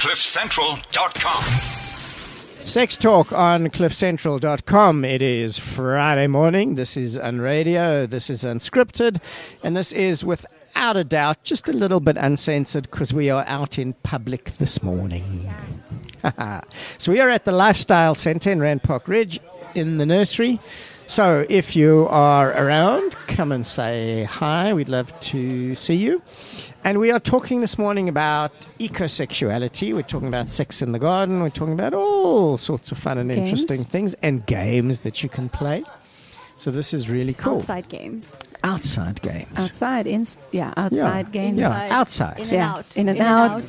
CliffCentral.com. Sex Talk on CliffCentral.com. It is Friday morning. This is Unradio. This is Unscripted. And this is, without a doubt, just a little bit uncensored because we are out in public this morning. So we are at the Lifestyle Centre in Rand Park Ridge in the nursery. So if you are around, come and say hi. We'd love to see you. And we are talking this morning about ecosexuality. We're talking about sex in the garden. We're talking about all sorts of fun and interesting things and games that you can play. So this is really cool. Outside games. Outside games. Outside games. Yeah, outside. In and out. In and out.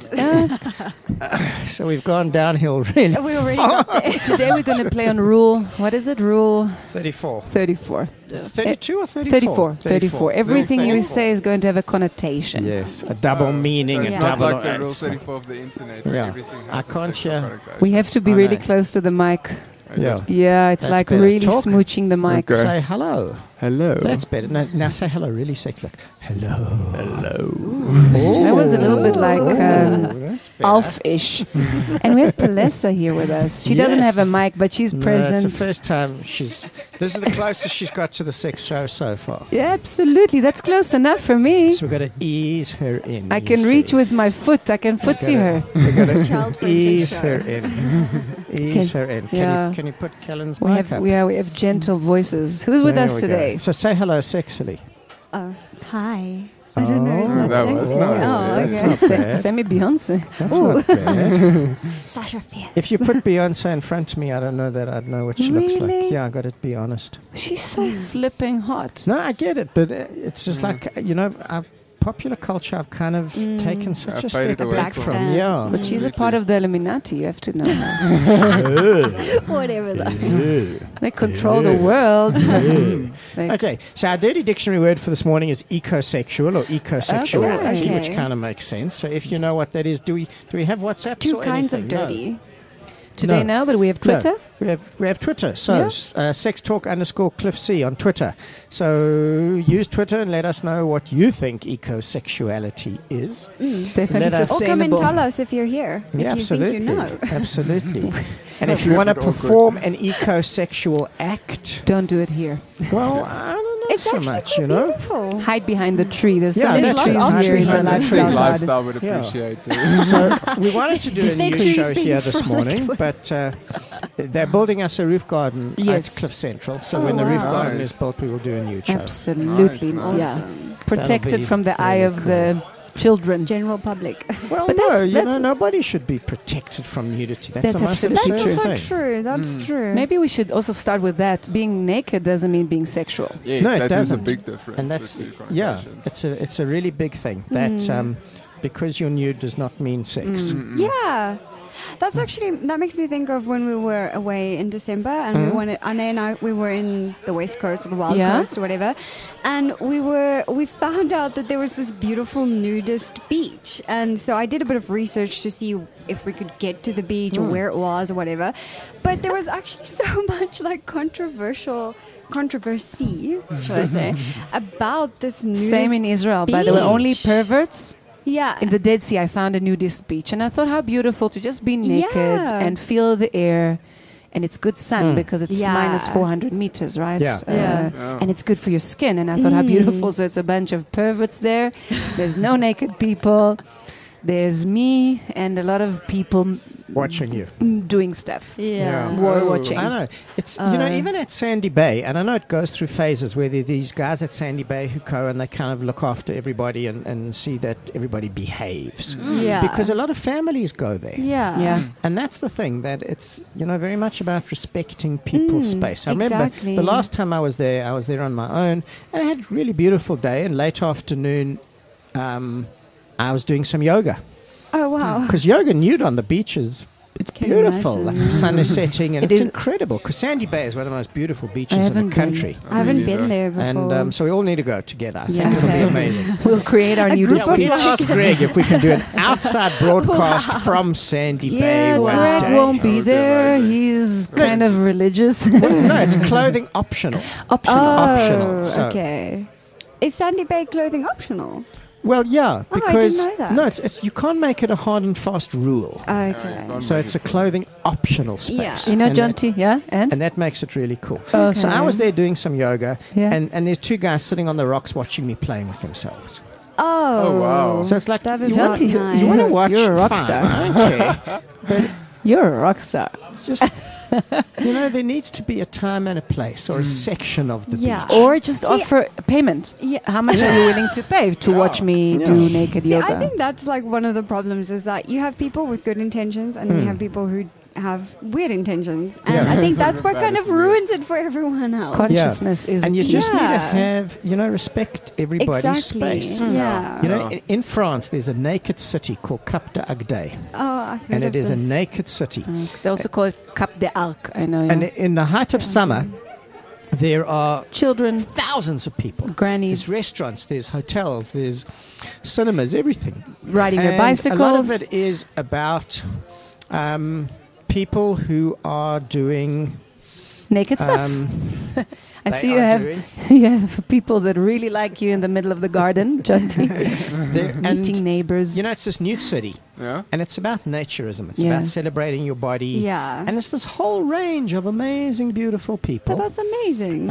So we've gone downhill really. We already got there. Today we're going to play on rule, what is it? Rule 34. 34. 32 or 34? 34. Everything you say is going to have a connotation. Yes, a double meaning, it's a not double... like the Rule 34 of the internet. Yeah. Everything I has a can't sexual hear. connotation. We have to be I really know. close to the mic. Yeah. Yeah, it's That's like better. really Talk. smooching the mic. Okay. Say hello. Hello. That's better. Now say hello really sexy. Like, hello. Hello. That was a little bit like That's better. Alf-ish. And we have Palesa here with us. She doesn't Yes. have a mic, but she's No, it's present. the first time this is the closest she's got to the sex show so far. Yeah, absolutely. That's close enough for me. So we've got to ease her in. I you can see. reach with my foot. I can footsie her. We've got to Child-friendly ease show. her in. Ease her in. Yeah. Can you put Kellen's We mic have, up? we have gentle voices. Who's with There us we go. today? So say hello sexily. Oh, hi. I don't know. Is Oh, that, that was sexy? nice. Oh, That's okay. not bad. Semi Beyonce. That's not bad. Sasha Fierce. If you put Beyonce in front of me, I don't know that I'd know what she looks like. Really? Yeah, I got to be honest. She's so flipping hot. No, I get it, but it's just like, our popular culture I've kind of taken such a faded step away back from. from. Yeah. But she's a part of the Illuminati, you have to know. Her. Whatever that. They control the world. They- Okay, so our dirty dictionary word for this morning is ecosexual or ecosexuality, Okay. which kind of makes sense. So if you know what that is, do we have WhatsApp? Two kinds of dirty. Today No. now, but we have Twitter. No, we have Twitter. So Sex Talk _CliffC on Twitter. So use Twitter and let us know what you think ecosexuality is. Definitely Let us- Or come and sustainable. tell us if you're here. Yeah, if you absolutely. think you know. Absolutely. And if you want to perform an ecosexual act, Don't do it here. well, I don't know It's so actually much, quite you know. beautiful. Hide behind the tree. There's so Yeah, many that's trees it. here in the Hide behind the I tree. lifestyle garden. lifestyle would Yeah. appreciate it. So we wanted to do a The new trees show being here this frolicked morning, with. but they're building us a roof garden Yes. at Cliff Central. So Oh, when the roof wow. garden Nice. is built, we will do a new show. Absolutely. Nice, nice. Yeah. Awesome. Protected be from the eye really of the children. General public. Well, But no, that's- nobody should be protected from nudity. That's That's the most absolutely absurd That's true. also thing. true. That's true. Maybe we should also start with that. Being naked doesn't mean being sexual. Yes, No, it that is a doesn't. big difference. And that's the two yeah, connotations. it's a really big thing that because you're nude does not mean sex. Yeah. That's actually, that makes me think of when we were away in December and we wanted, Anne and I, we were in the West Coast or the Wild Yeah. Coast or whatever. And we found out that there was this beautiful nudist beach. And so I did a bit of research to see if we could get to the beach or where it was or whatever. But there was actually so much like controversy, shall I say, about this nudist Same in Israel, by the way. Only beach. perverts. Yeah. In the Dead Sea, I found a nudist beach, and I thought how beautiful to just be naked Yeah. and feel the air. And it's good sun because it's Yeah. minus 400 meters, right? Yeah. Yeah. And it's good for your skin. And I thought how beautiful. So it's a bunch of perverts there. There's no naked people. There's me and a lot of people Watching you. doing stuff. Yeah. War watching. I know. It's, even at Sandy Bay, and I know it goes through phases where there are these guys at Sandy Bay who go and they kind of look after everybody and see that everybody behaves. Yeah. Because a lot of families go there. Yeah. Yeah. And that's the thing, that it's, very much about respecting people's space. I remember exactly. the last time I was there on my own, and I had a really beautiful day, and late afternoon, I was doing some yoga. Oh, wow. Because yoga nude on the beach is it's Can beautiful. imagine. Like the sun is setting, and It it's is- incredible. Because Sandy Bay is one of the most beautiful I beaches in haven't the been. country. I haven't Me been neither. there before. And so we all need to go together. I think Yeah. it'll be Okay. amazing. We'll create our A nudist group of We beach. need to ask Greg if we can do an outside broadcast from Sandy Yeah, Bay one Greg day. won't That be would be there. amazing. He's kind of religious. No, it's clothing optional. Optional. Optional. So, Okay. Is Sandy Bay clothing optional? Well, yeah, Oh, I didn't because know that. no, it's you can't make it a hard and fast rule. Okay. So it's a clothing optional space. Yeah. You know, And John that- T. Yeah, and And that makes it really cool. Okay. So I was there doing some yoga, Yeah. and there's two guys sitting on the rocks watching me playing with themselves. Oh, wow. So it's like, that you is John not T. nice. You want to watch? You're a rock fine, star. I don't care. you're a rock star. It's just, there needs to be a time and a place or a section of the Yeah. beach. Or just See, offer payment. Yeah. How much are you willing to pay to watch me do naked See, yoga? I think that's like one of the problems is that you have people with good intentions and then you have people who have weird intentions. And Yeah. I think that's what kind of That is weird. ruins it for everyone else. Consciousness is And you key. just need to Yeah. have, respect everybody's Exactly. space. Yeah. In France, there's a naked city called Cap d'Agde, Oh, I've heard and of it is a this. naked city. They also call it Cap de Arc. I know. And Yeah. in the height of summer, there are Children, thousands of people. grannies There's restaurants, there's hotels, there's cinemas, everything. riding their And bicycles. a lot of it is about people who are doing. naked stuff. I they see you are have doing- you have people that really like you in the middle of the garden, John T. they're- Meeting and neighbors. it's this nude city, Yeah. and it's about naturism. It's Yeah. about celebrating your body. Yeah. And it's this whole range of amazing, beautiful But people. that's amazing.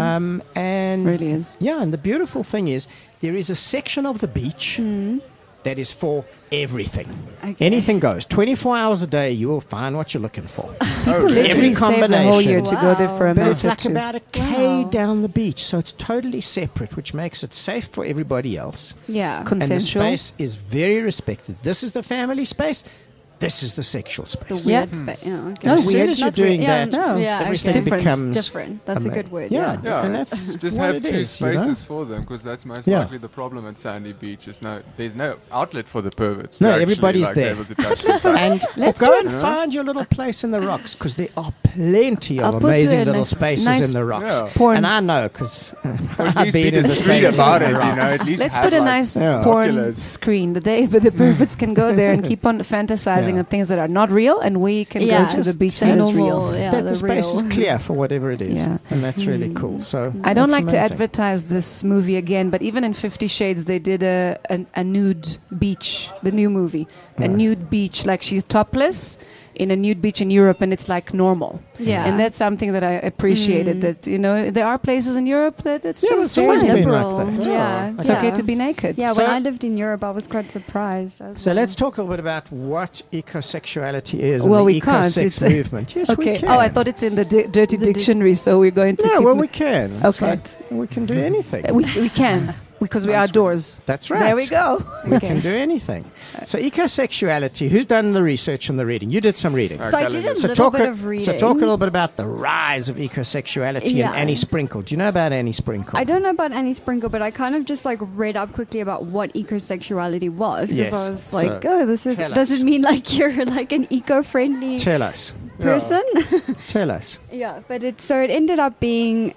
And really is. yeah, and the beautiful thing is there is a section of the beach that is for everything. Okay. Anything goes. 24 hours a day, you will find what you're looking for. People Every literally save the whole year to go there Wow. for a But month it's or like two. about a K Wow. down the beach, so it's totally separate, which makes it safe for everybody else. yeah. And the Consensual. space is very respected. This is the family space. This is the sexual The space. Yeah. weird space. Yeah, okay. No, As soon weird. as you're Not weird. doing Yeah, that, no. yeah, everything okay. Different. becomes different. That's a good word. Yeah, Yeah, and that's just what have it two is, spaces for them, because that's most Yeah. likely the problem at Sandy Beach. Is there's no outlet for the perverts. No, to actually, everybody's like, there. Able to touch this out. And Let's go do and it. find your little place in the rocks, because there are plenty I'll of put amazing the little nice- spaces nice in the rocks. Yeah. porn. And I know, because Or at I've least be been in the discreet spaces about in it. the You know, rocks. at least Let's have, put a like, nice Yeah. porn binoculars. screen. But the perverts can go there and keep on fantasizing Yeah. on things that are not real, and we can Yeah, go to the just beach tell and us it's real. Normal, yeah, that the the space real. is clear for whatever it is. Yeah. And that's really cool. So I don't that's like to amazing. advertise this movie again, but even in 50 Shades, they did a nude beach, the new movie, a nude beach, like she's topless in a nude beach in Europe, and it's like normal. Yeah. And that's something that I appreciated. That there are places in Europe that it's Yeah, just it's always fine. been liberal. like that. Yeah. It's okay to be naked. Yeah, So- when I lived in Europe, I was quite surprised. So let's talk a little bit about what ecosexuality is Well, and we the can't. ecosex It's- movement. Yes, we Okay. can. Oh, I thought it's in the dirty The di- dictionary, so we're going to No, keep well, we can. It's Okay. like we can do anything. we can because we're outdoors. That's right. There we go. We can do anything. So ecosexuality, who's done the research and the reading? You did some reading. So I did a So little talk, bit of reading. so talk a little bit about the rise of ecosexuality Yeah. and Annie Sprinkle. Do you know about Annie Sprinkle? I don't know about Annie Sprinkle, but I kind of just like read up quickly about what ecosexuality was because Yes. I was like, So, oh, this is tell does us. it mean like you're like an eco-friendly Tell us. person? Tell us. Yeah, but it ended up being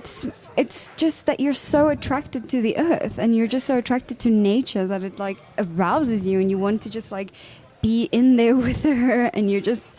it's just that you're so attracted to the earth and you're just so attracted to nature that it like arouses you and you want to just like be in there with her and you're just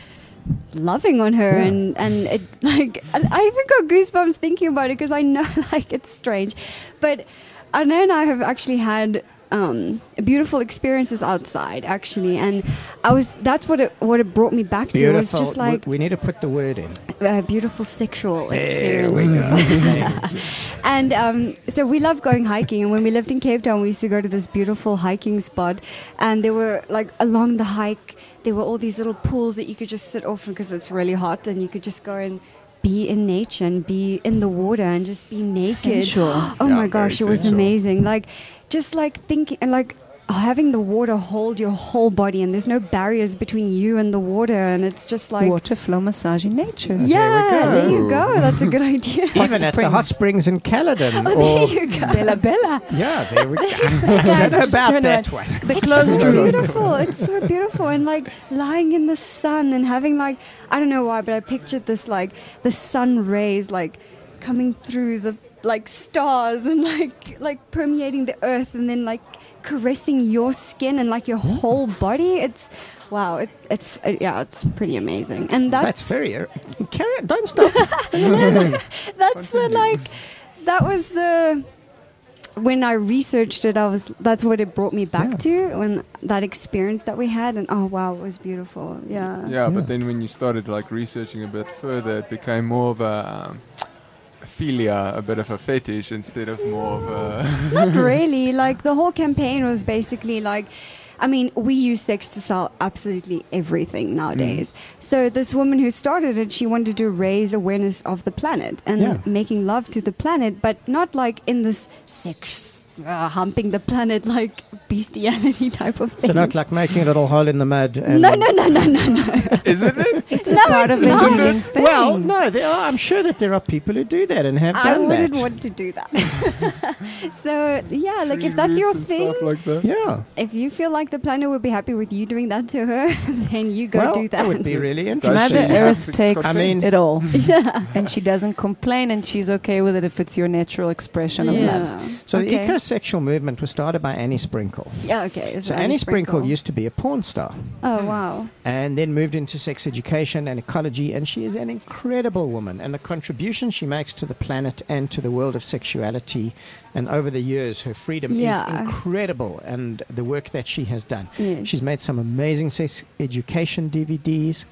loving on her Yeah. and it like I even got goosebumps thinking about it because I know like it's strange, but Anna and I have actually had beautiful experiences outside actually, and that's what it brought me back to was just like we need to put the word in. beautiful sexual There we experiences. go. And so we love going hiking. And when we lived in Cape Town, we used to go to this beautiful hiking spot. And there were like along the hike, there were all these little pools that you could just sit off because it's really hot, and you could just go and be in nature and be in the water and just be naked. Sensual. Oh Yeah, my gosh, it very was sensual. amazing. Like just like thinking and like having the water hold your whole body, and there's no barriers between you and the water, and it's just like Water flow massage in nature. yeah, There we go. there you go. That's a good idea. Even at the hot springs in Caledon. Oh, or, there you go. Bella Bella. yeah, there we go. I Yeah, don't know just about turn that around. one. The closed It's room. beautiful. It's so beautiful, and like lying in the sun and having like I don't know why, but I pictured this like the sun rays like coming through the like stars and like permeating the earth, and then like caressing your skin and like your whole body. It's wow. Yeah, it's pretty amazing, and That's very. Carry on. Don't stop. that's the like that was the when I researched it, that's what it brought me back to, when that experience that we had, and oh wow, it was beautiful. Yeah. Yeah, but then when you started like researching a bit further, it became more of a philia, a bit of a fetish instead of more of a. Not really. Like the whole campaign was basically like, I mean, we use sex to sell absolutely everything nowadays. So this woman who started it, she wanted to raise awareness of the planet and making love to the planet, but not like in this sex humping the planet like bestiality type of thing. So not like making a little hole in the mud. And No. Isn't it? It's a part of the healing thing. Well, no, I'm sure that there are people who do that and have I done wouldn't that. want to do that. So yeah, like if that's your thing, Stuff like that. Yeah. if you feel like the planet would be happy with you doing that to her, then you go Well, do that. would be really Does interesting. she Mother have Earth to takes I mean- it all. And she doesn't complain, and she's okay with it if it's your natural expression of love. So the Okay. ecosexual movement was started by Annie Sprinkle. Yeah, okay. So Annie Sprinkle used to be a porn star Oh wow. and then moved into sex education and ecology, and she is an incredible woman. And the contribution she makes to the planet and to the world of sexuality, and over the years, her freedom is incredible, and the work that she has done. Yes. She's made some amazing sex education DVDs.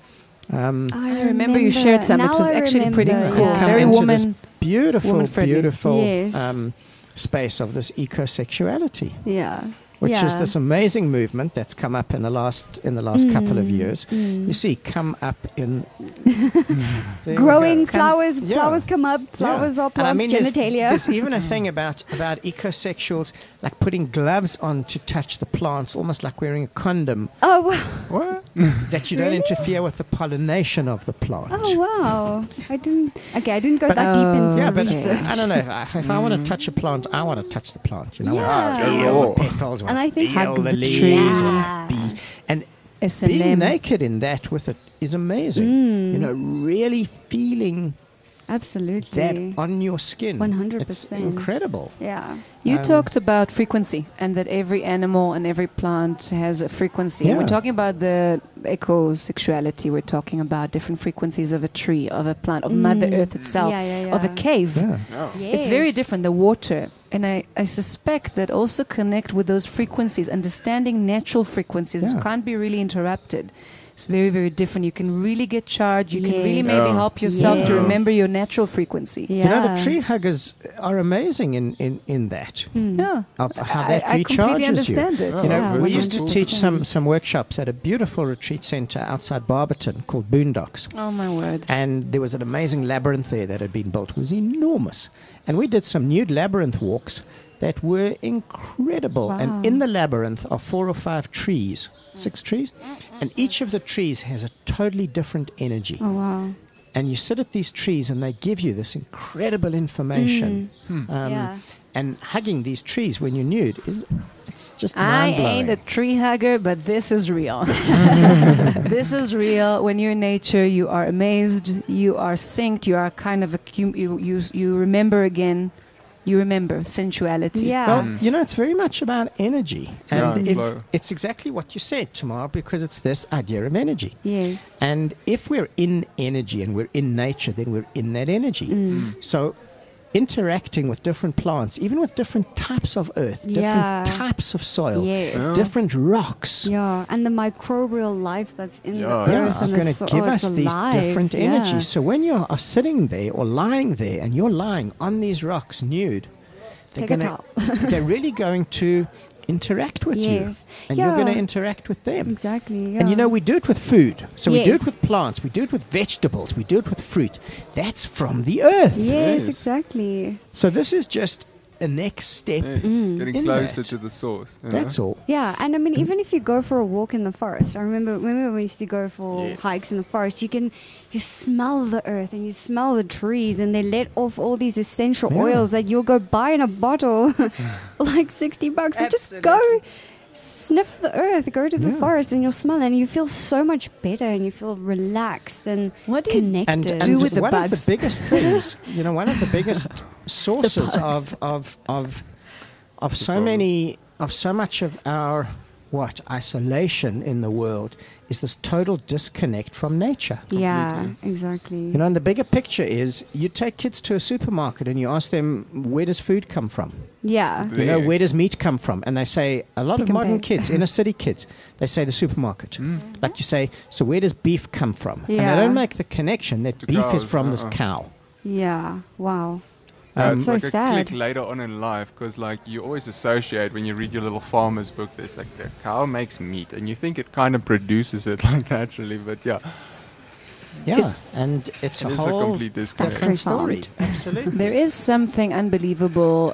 I remember you shared some. It Now was I actually pretty remember, cool. yeah. Come Very into this woman. beautiful, woman-friendly. beautiful Yes. space of this ecosexuality, Yeah. which is Yeah. this amazing movement that's come up in the last couple of years. You see, come up in there you Growing go. flowers, Yeah. flowers come up, flowers Yeah. are And I plants' mean, genitalia. There's even a thing about ecosexuals, like putting gloves on to touch the plants, almost like wearing a condom, Oh wow. What? that you don't interfere with the pollination of the plant. Oh wow. I didn't go But- that deep into Yeah, but research. I don't know. If I want to touch a plant, I want to touch the plant. You know, I want to Yeah. feel the petals, And I think feel hug the the leaves, tree. wanna be, and being S&M. naked in that with it is amazing. You know, really feeling Absolutely. that on your skin. 100%. It's incredible. Yeah. You Um, talked about frequency and that every animal and every plant has a frequency. And Yeah. we're talking about the ecosexuality. We're talking about different frequencies of a tree, of a plant, of Mother Earth itself, Yeah. of a cave. Yeah. It's very Yes. different, the water. And I suspect that also connect with those frequencies, understanding natural frequencies Yeah. that can't be really interrupted. It's very, very different. You can really get charged. You can really Yes. maybe Yeah. help yourself to Yes. remember your natural frequency. Yeah. You know, the tree huggers are amazing in that. Yeah. Of how that I completely recharges understand it. You know, Yeah, we used to 100%. teach some workshops at a beautiful retreat center outside Barberton called Boondocks. Oh, my word. And there was an amazing labyrinth there that had been built. It was enormous. And we did some nude labyrinth walks that were incredible. Wow. And in the labyrinth are 4 or 5 trees, 6 trees. And each of the trees has a totally different energy. Oh wow. And you sit at these trees and they give you this incredible information. Yeah. And hugging these trees when you're nude it's just I mind-blowing. ain't a tree hugger, but this is real. This is real. When you're in nature, you are amazed, you are synced, you are kind of you remember again. You remember sensuality. Yeah. Well, you know, it's very much about energy. And Yeah, flow. it's exactly what you said, Tamar, because it's this idea of energy. Yes. And if we're in energy and we're in nature, then we're in that energy. So interacting with different plants, even with different types of earth, Yeah. different types of soil, Yes. different rocks. Yeah, and the microbial life that's in Yeah, the yeah. earth Are and going the to give us it's these alive. different Yeah. energies. So when you are sitting there or lying there and you're lying on these rocks nude, Take a towel. they're really going to interact with you. Yes. And you're going to Yeah. interact with them. Exactly. Yeah. And you know, we do it with food. So we do it Yes. with plants, we do it with vegetables, we do it with fruit. That's from the earth. Yes, Yes. exactly. So this is just a next step. Yeah, in getting closer that. to the source. you That's know? all. Yeah, and I mean, even if you go for a walk in the forest, I remember when we used to go for hikes in the forest, you smell the earth and you smell the trees, and they let off all these essential Yeah. oils that you'll go buy in a bottle for like $60. But just go sniff the earth, go to the Yeah. forest, and you'll smell it, and you feel so much better, and you feel relaxed and What do you connected. And do with the one bugs? of the biggest things, you know, one of the biggest sources of so many of so much of our isolation in the world is this total disconnect from nature. Yeah, exactly. You know, and the bigger picture is you take kids to a supermarket and you ask them, where does food come from? Yeah. You know, There. where does meat come from? And they say, a lot Pick of and modern pick. kids, inner city kids, they say the supermarket. Like you say, so where does beef come from? And Yeah. they don't make the connection that To beef is cows, from this uh-uh. cow. Yeah. Wow. It's So like a sad. click later on in life because, like, you always associate when you read your little farmer's book. There's like the cow makes meat, and you think it kind of produces it like naturally, but yeah, Yeah, and it's It a is a whole complete disconnect. different story. Absolutely. There is something unbelievable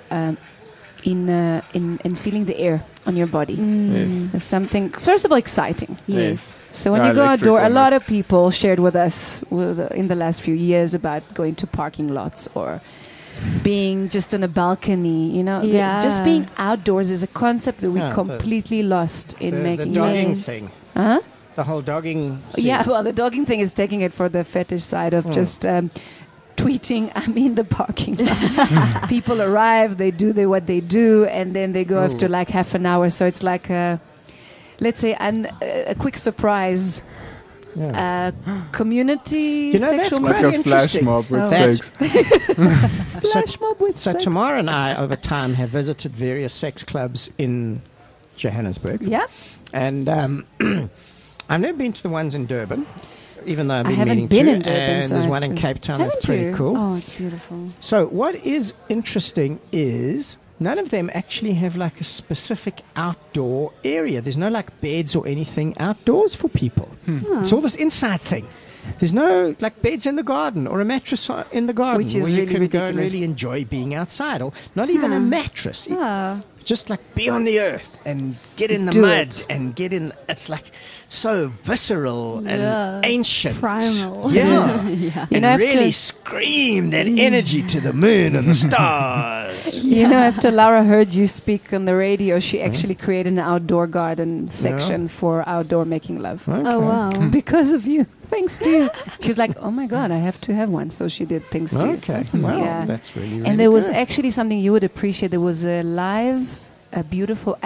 in feeling the air on your body. yes. There's something, first of all, exciting. Yes. So when Yeah, you go outdoor, a electrical lot of people shared with us in the last few years about going to parking lots or being just on a balcony. You know, Yeah. just being outdoors is a concept that we Yeah, the- completely lost in the making. dogging Yes. thing. Huh? The whole dogging scene. Yeah, well, the dogging thing is taking it for the fetish side of just tweeting, I'm in the parking lot. People arrive, they do what they do, and then they go after like half an hour. So it's like, let's say, a quick surprise. Yeah. Community You know, that's sexual quite Like a flash interesting. mob with Oh. That- sex. flash mob with So sex. Tamara and I, over time, have visited various sex clubs in Johannesburg. Yeah, And I've never been to the ones in Durban, even though I've I been haven't meaning been to. in Durban, and so there's I one have in to- Cape Town Haven't that's pretty you? cool. Oh, it's beautiful. So what is interesting is none of them actually have like a specific outdoor area. There's no like beds or anything outdoors for people. It's all this inside thing. There's no like beds in the garden or a mattress in the garden Which is where you really can go and ridiculous. really enjoy being outside, or not even a mattress. Yeah. Just like be on the earth and get in the Do mud it. and get in. It's like so visceral Yeah. and ancient. Primal. Yeah. You And know, really after- scream that energy to the moon and the stars. You know, after Laura heard you speak on the radio, she actually created an outdoor garden section for outdoor making love. Okay. Oh, wow. Because of you. Thanks to you. She was like, oh my God, I have to have one. So she did thanks to you. Okay. Well, Yeah. that's really, really And there was good. actually something you would appreciate. There was a beautiful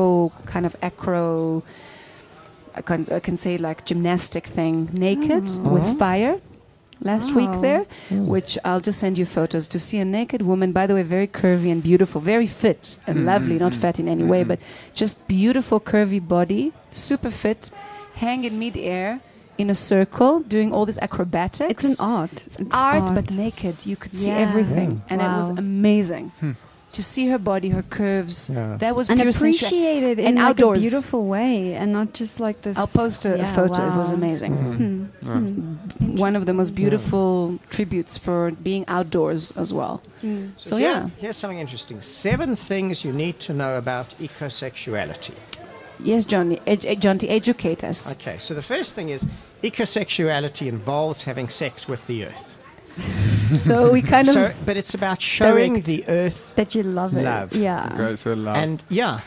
acro, I can say like gymnastic thing, naked with fire. Last week Wow. there, which I'll just send you photos to see a naked woman, by the way, very curvy and beautiful, very fit and lovely, not fat in any way, but just beautiful curvy body, super fit, hang in midair in a circle, doing all this acrobatics. It's an art. It's art, but naked. You could see Yeah. everything, and it was Wow. amazing to see her body, her curves. Yeah. That was And pure sensuality. appreciate it in And like outdoors. a beautiful way, and not just like this. I'll post a Yeah, photo. It was wow. amazing. One of the most beautiful tributes for being outdoors as well. So yeah, Here's something interesting. 7 things you need to know about ecosexuality. yes, Johnny, Johnny, educate us. Okay, so the first thing is ecosexuality involves having sex with the earth. So we kind of So, but it's about showing direct. the earth That you love it. Love. Yeah. Okay, so loud. and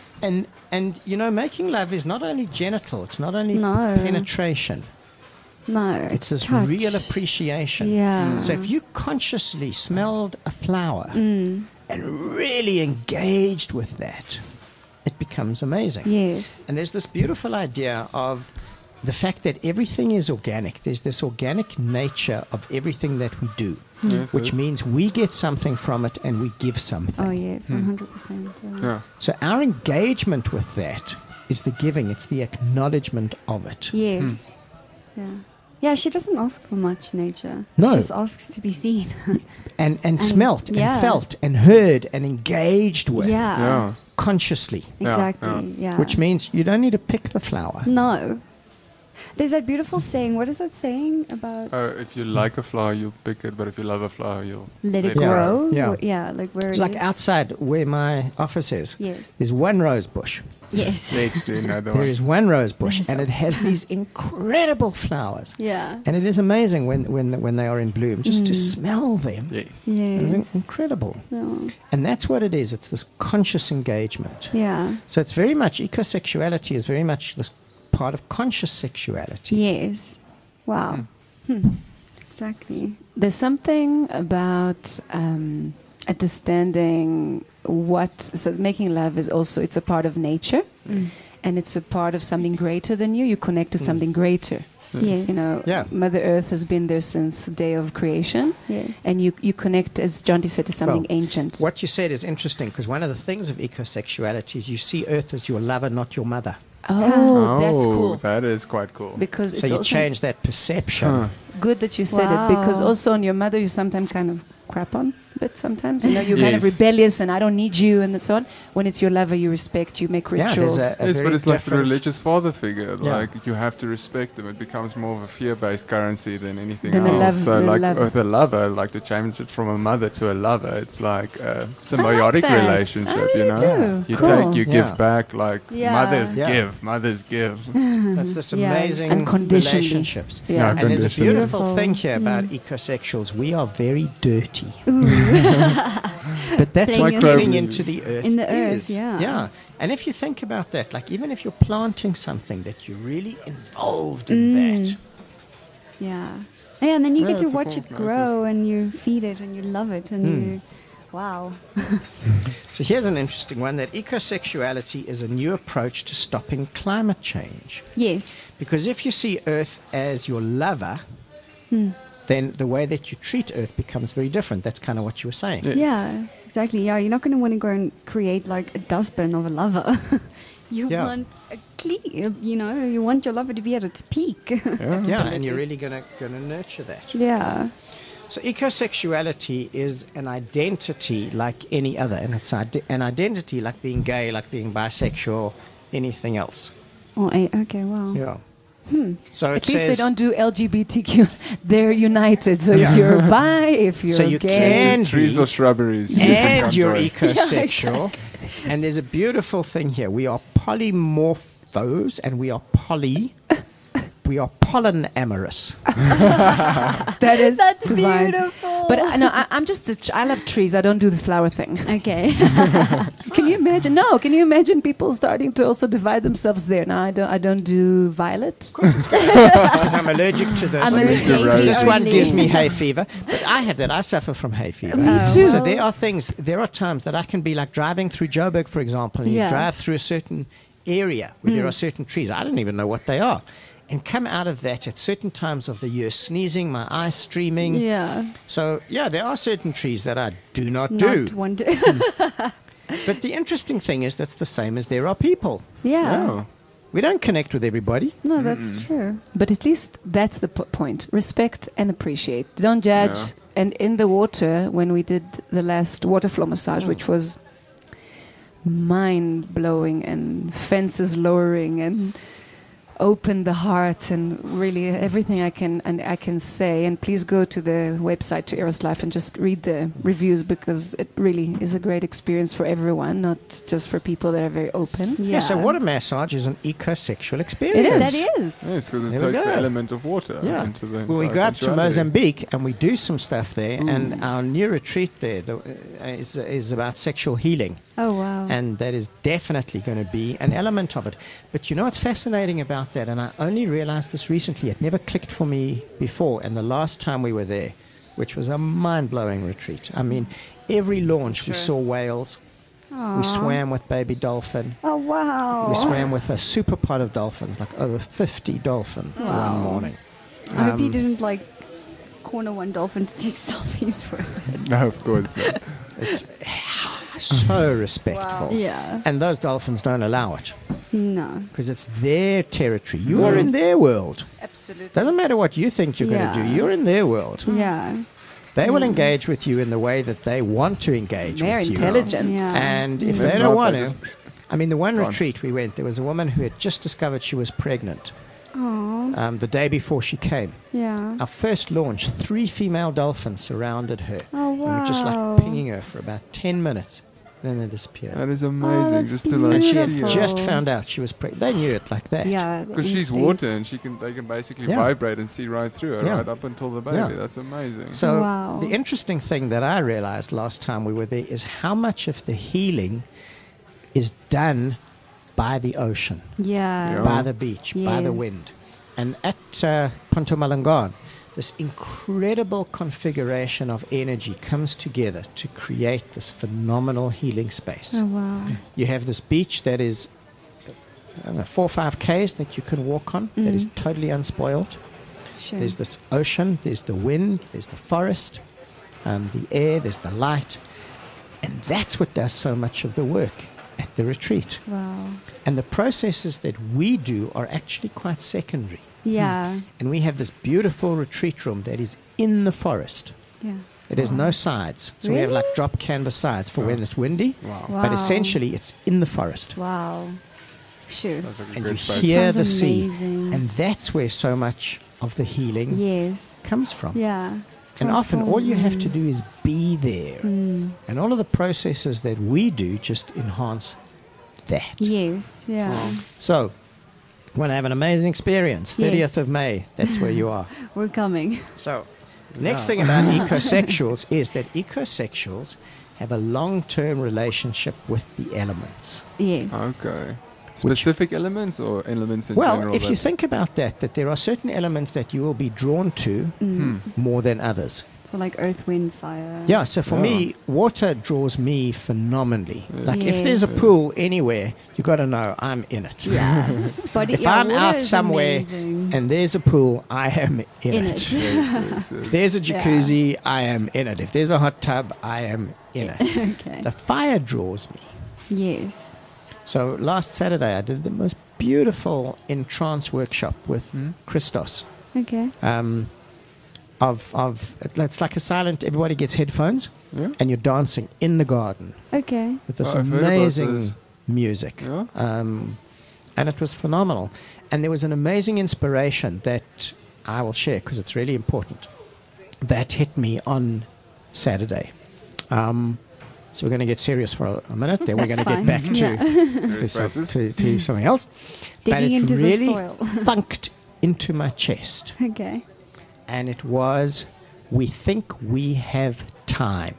and you know, making love is not only genital, it's not only No. penetration. No. It's this touch. real appreciation. Yeah. So if you consciously smelled a flower and really engaged with that, it becomes amazing. Yes. And there's this beautiful idea of the fact that everything is organic. There's this organic nature of everything that we do, Yes, which yes. means we get something from it and we give something. Oh yes, 100%. Yeah. So our engagement with that is the giving. It's the acknowledgement of it. Yes. Yeah. Yeah, she doesn't ask for much, nature. No. She just asks to be seen. And smelt yeah. and felt and heard and engaged with yeah. Yeah. consciously, Exactly. Yeah. which means you don't need to pick the flower. No. There's that beautiful saying. What is that saying about If you like a flower, you'll pick it, but if you love a flower, you'll let it Yeah. grow? Yeah. Yeah, like where It's it like is. outside where my office is. Yes. There's one rose bush. Yes. next to another There one. is one rose bush, Yes. and it has these incredible flowers. Yeah. And it is amazing when they are in bloom, just to smell them. Yes. It's Yes. incredible. Yeah. And that's what it is. It's this conscious engagement. Yeah. So it's very much, ecosexuality is very much this part of conscious sexuality. Yes. Wow. Exactly. There's something about understanding so making love is also, it's a part of nature. and it's a part of something greater than you. You connect to something greater. Yes. You know, Yeah. Mother Earth has been there since the day of creation, Yes. and you connect, as Jonty said, to something Well, ancient. What you said is interesting because one of the things of ecosexuality is you see Earth as your lover, not your mother. Oh, that's cool. That is quite cool. Because So it's you also change that perception. good that you said it, because Wow. also on your mother you sometimes kind of crap on a bit sometimes. You know, you're kind of Yes. rebellious and I don't need you and so on. When it's your lover, you respect, you make Yeah, rituals. there's a Yes, very but it's like the different- religious father figure. Yeah. Like you have to respect them. It becomes more of a fear-based currency than anything Than a else. love- so than a like love. with a lover, like to change it from a mother to a lover, it's like a symbiotic that. relationship. I You really know, do. you Cool. take, you Yeah. give back. Like Yeah. mothers Yeah. give, mothers give. So it's this Yes. amazing Unconditionally. relationships. Yeah. Yeah, And there's a Unconditionally. beautiful Beautiful. thing here about ecosexuals. We are very dirty. But that's Playing what in- getting into the earth In the earth, is. yeah. Yeah. And if you think about that, like even if you're planting something that you're really involved in that. Yeah. Yeah, and then you Yeah, get to it's a watch form it of grow and you feed it and you love it and you. Wow. So here's an interesting one that ecosexuality is a new approach to stopping climate change. Yes. Because if you see Earth as your lover, then the way that you treat Earth becomes very different. That's kind of what you were saying. Yeah. Yeah, exactly. Yeah, you're not going to want to go and create like a dustbin of a lover. You Yeah. want a clean, you know, you want your lover to be at its peak. Yeah, and you're really gonna nurture that. Yeah. So ecosexuality is an identity like any other, and it's an identity like being gay, like being bisexual, anything else. Oh, okay, wow. Yeah. So it At least they says don't do LGBTQ. They're united. So Yeah. if you're bi, if you're So you gay, can Trees be- or shrubberies. you can and come you're join. ecosexual. And there's a beautiful thing here. We are polymorphos and we are pollinamorous. that is That's divine. beautiful. But no, I'm just I love trees. I don't do the flower thing. Okay. Can you imagine? No, can you imagine people starting to also divide themselves there? No, I don't do violet. Because I'm allergic to this. I'm allergic to roses. This one only. gives me hay fever. But I have that. I suffer from hay fever. Me too. So there are times that I can be like driving through Joburg, for example, and you Yeah. drive through a certain area where there are certain trees. I don't even know what they are. And come out of that at certain times of the year, sneezing, my eyes streaming. Yeah. So, yeah, there are certain trees that I do not do. Not want to. But the interesting thing is that's the same as there are people. Yeah. Oh. We don't connect with everybody. No, that's true. But at least that's the point. Respect and appreciate. Don't judge. Yeah. And in the water, when we did the last water flow massage, which was mind blowing and fences lowering and opened the heart and really everything I can say. And please go to the website to Eros Life and just read the reviews, because it really is a great experience for everyone, not just for people that are very open. Yeah, so water massage is an ecosexual experience. That is. Yes, because it There we takes the go. element of water Yeah. into the Well, we entire go up to sensuality. Mozambique and we do some stuff there, and our new retreat there is about sexual healing. Oh, wow. And that is definitely going to be an element of it. But you know what's fascinating about that? And I only realized this recently. It never clicked for me before. And the last time we were there, which was a mind-blowing retreat. I mean, every launch we saw whales. We swam with baby dolphin. Oh, wow. We swam with a super pod of dolphins, like over 50 dolphin one morning. I hope you didn't like corner one dolphin to take selfies with it. No, of course not. It's so respectful. Yeah. And those dolphins don't allow it No. because it's their territory. You are in their world. Absolutely. Doesn't matter what you think you're going to do. Yeah. You're in their world. Yeah. They will engage with you in the way that they want to engage They're with you. intelligent. Yeah. And if If they not, don't want they to, just- I mean, the one Go on. retreat we went, there was a woman who had just discovered she was pregnant Oh, the day before she came. yeah. Our first launch, 3 female dolphins surrounded her. Oh, And we were just wow. like pinging her for about 10 minutes. Then they disappeared. That is amazing. that's Just to like And she had see beautiful. her. just found out she was pregnant. They knew it like that. Yeah. the Because she's instinct. water and they can basically Yeah. vibrate and see right through her, Yeah. right up until the baby. Yeah. That's amazing. So Wow. the interesting thing that I realized last time we were there is how much of the healing is done by the ocean, Yeah. Yeah. by the beach, by the Yes. wind. And at Ponto Malangan, this incredible configuration of energy comes together to create this phenomenal healing space. Oh, wow. You have this beach that is I don't know, 4 or 5 Ks that you can walk on that is totally unspoiled. Sure. There's this ocean, there's the wind, there's the forest, the air, there's the light. And that's what does so much of the work at the retreat. Wow. And the processes that we do are actually quite secondary. Yeah. And we have this beautiful retreat room that is in the forest. Yeah. It has no sides. So we have like drop canvas sides for when it's windy. Wow. Wow. But essentially it's in the forest. Wow. Sure. That's like a And great you space. hear Sounds the sea. amazing. And that's where so much of the healing Yes. comes from. Yeah. It's And often all you have to transforming. do is be there. And all of the processes that we do just enhance that. Yes. Yeah. So, want to have an amazing experience. 30th Yes. of May, that's where you are. We're coming. So, next thing about ecosexuals is that ecosexuals have a long-term relationship with the elements. Yes. Okay. Specific elements or elements in Well, general? if you think about that there are certain elements that you will be drawn to more than others. So like earth, wind, fire. Yeah, so for Yeah. me, water draws me phenomenally. Like if there's a Yes. pool anywhere, you got to know I'm in it. Yeah. But If yeah, I'm water out is somewhere amazing. and there's a pool, I am in, In it. it. If there's a jacuzzi, I am in it. If there's a hot tub, I am in it. Okay. The fire draws me. Yes. So last Saturday, I did the most beautiful in-trance workshop with Christos. Okay. It's like a silent, everybody gets headphones Yeah. and you're dancing in the garden Okay. with this Oh, I've heard about amazing this. music. Yeah. And it was phenomenal. And there was an amazing inspiration that I will share because it's really important that hit me on Saturday. So we're going to get serious for a minute, then we're going That's to get fine. back Yeah. Various spaces. to something else. But Digging it into the really soil. thunked into my chest. Okay. And it was, we think we have time.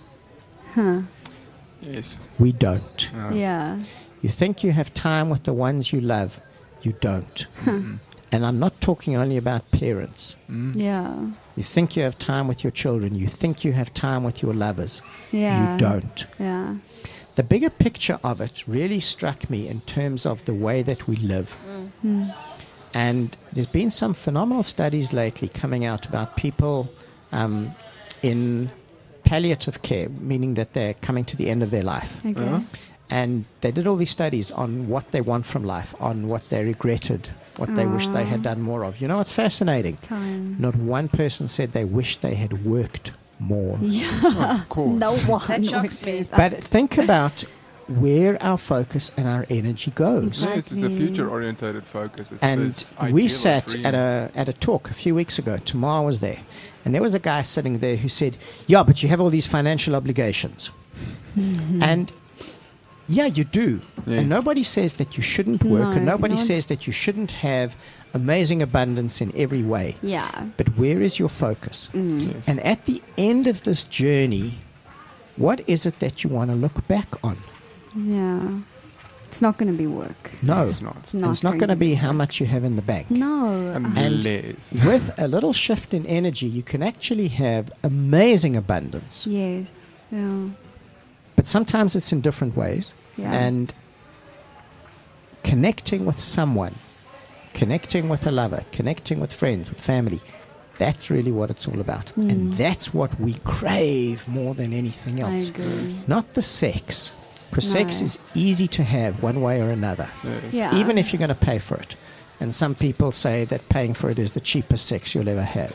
Yes. We don't. Yeah. You think you have time with the ones you love. You don't. And I'm not talking only about parents. Yeah. You think you have time with your children. You think you have time with your lovers. Yeah. You don't. Yeah. The bigger picture of it really struck me in terms of the way that we live. And there's been some phenomenal studies lately coming out about people in palliative care, meaning that they're coming to the end of their life. Okay. And they did all these studies on what they want from life, on what they regretted, what they wish they had done more of. You know, it's fascinating. Time. Not one person said they wish they had worked more. Of course. No one. That shocks would do me. that. But think about where our focus and our energy goes. Yes, it's a Exactly. future-oriented focus. It's And this we ideal sat dream. at a talk a few weeks ago. Tamar was there. And there was a guy sitting there who said, yeah, but you have all these financial obligations. And yeah, you do. Yeah. And nobody says that you shouldn't work, and No, nobody no one- says that you shouldn't have amazing abundance in every way. Yeah. But where is your focus? Yes. And at the end of this journey, what is it that you want to look back on? Yeah. It's not going to be work. No. It's not. It's And not, it's not going to be how much you have in the bank. No. Unless. With a little shift in energy, you can actually have amazing abundance. Yes. Yeah. But sometimes it's in different ways. Yeah. And connecting with someone, connecting with a lover, connecting with friends, with family, that's really what it's all about. And that's what we crave more than anything I else. agree. Not the sex. Because sex No. is easy to have one way or another, Yes. Yeah. even if you're going to pay for it. And some people say that paying for it is the cheapest sex you'll ever have.